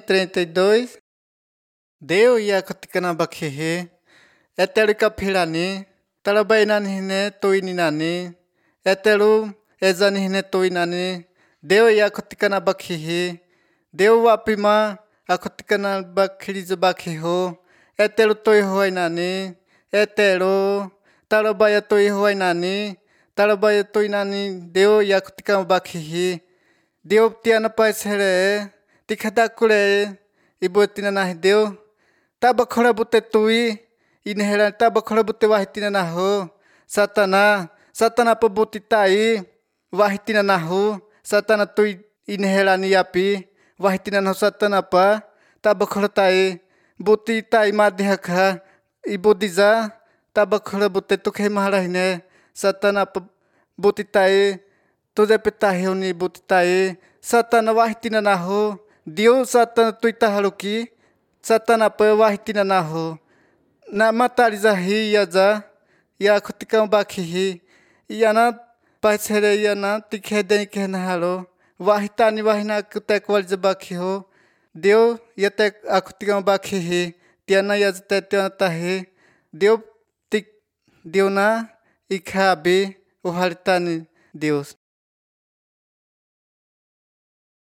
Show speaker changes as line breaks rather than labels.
32. Deu ia kotikana bakhehe. Eteru kapirani. Tarabainani hine toininani. Eteru ezani hine toinani. Deu ia kotikana bakhehe. Deu wapima akotikana bakhiriza bakheho. Eteru toihoinani. Eteru tarabaya toihoinani. Tarabaya toinani. Deu ia kotikana bakhehe. Deu tiana paisere. Tikadakure. Ibutina nahi deu. Tabakora bute tui. Inhera tabakora bute wahitina naho. Satana pabuti tai. Wahitina naho. Satana tui inhera niapi. Wahitina naho satana pa. Tabakora tai. Buti tai madhihaka. Ibudiza. Tabakora bute tukhe maharahine. Satana pabuti tai. Tuze petahi uni buti tai. Satana wahitina naho. Dio satana tuita haruki. Satana pa wahitina naho. Na matariza hi yaza. Ya kutika bakhihi. Yana paisere yana tikhedeni kehna halo. Wahitani wahina kutek waliza bakhiho. Dio yatek akutika bakhihi. Tiana yazate tiana tahi. Dio na ikhabi uharitani Deus.